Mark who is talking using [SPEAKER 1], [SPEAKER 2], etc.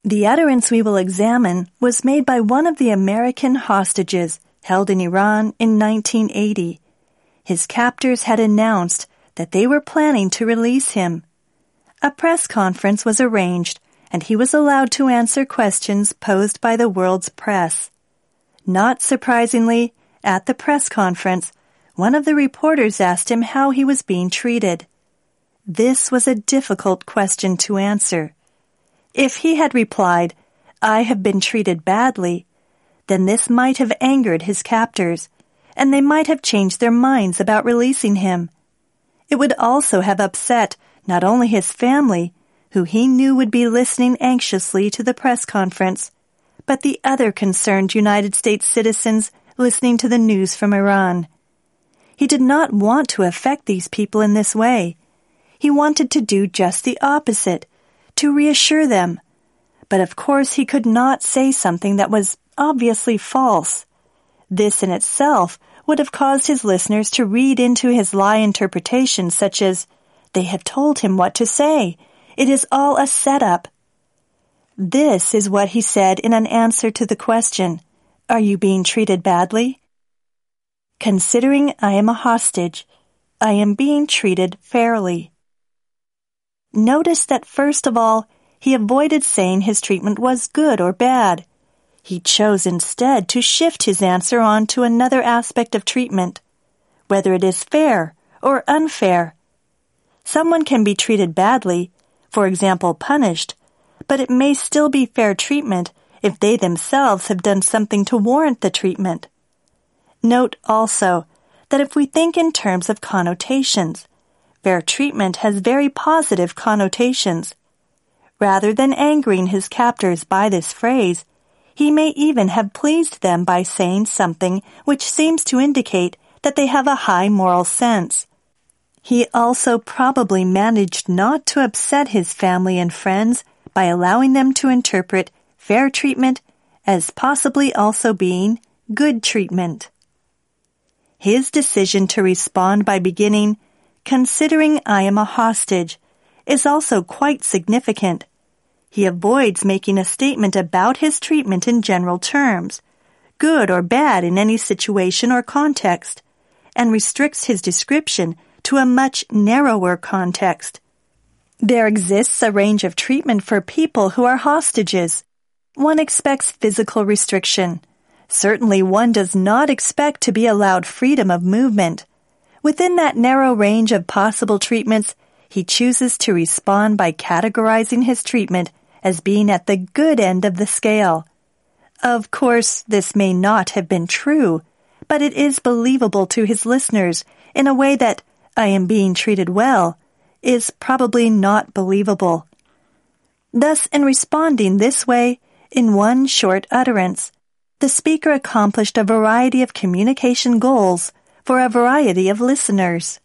[SPEAKER 1] The utterance we will examine was made by one of the American hostages held in Iran in 1980. His captors had announced that they were planning to release him. A press conference was arranged, and he was allowed to answer questions posed by the world's press. Not surprisingly, at the press conference, one of the reporters asked him how he was being treated. This was a difficult question to answer. If he had replied, "I have been treated badly," then this might have angered his captors, and they might have changed their minds about releasing him. It would also have upset not only his family, who he knew would be listening anxiously to the press conference, but the other concerned United States citizens listening to the news from Iran. He did not want to affect these people in this way. He wanted to do just the opposite, to reassure them. But of course he could not say something that was obviously false. This in itself would have caused his listeners to read into his lie interpretation such as, "They have told him what to say. It is all a setup." This is what he said in an answer to the question, "Are you being treated badly?" "Considering I am a hostage, I am being treated fairly." Notice that first of all, he avoided saying his treatment was good or bad. He chose instead to shift his answer on to another aspect of treatment, whether it is fair or unfair. Someone can be treated badly, for example punished, but it may still be fair treatment if they themselves have done something to warrant the treatment. Note also that if we think in terms of connotations, fair treatment has very positive connotations. Rather than angering his captors by this phrase, he may even have pleased them by saying something which seems to indicate that they have a high moral sense. He also probably managed not to upset his family and friends by allowing them to interpret fair treatment as possibly also being good treatment. His decision to respond by beginning, "Considering I am a hostage," is also quite significant. He avoids making a statement about his treatment in general terms, good or bad in any situation or context, and restricts his description to a much narrower context. There exists a range of treatment for people who are hostages. One expects physical restriction. Certainly one does not expect to be allowed freedom of movement. Within that narrow range of possible treatments, he chooses to respond by categorizing his treatment as being at the good end of the scale. Of course, this may not have been true, but it is believable to his listeners in a way that "I am being treated well" is probably not believable. Thus, in responding this way, in one short utterance, the speaker accomplished a variety of communication goals for a variety of listeners.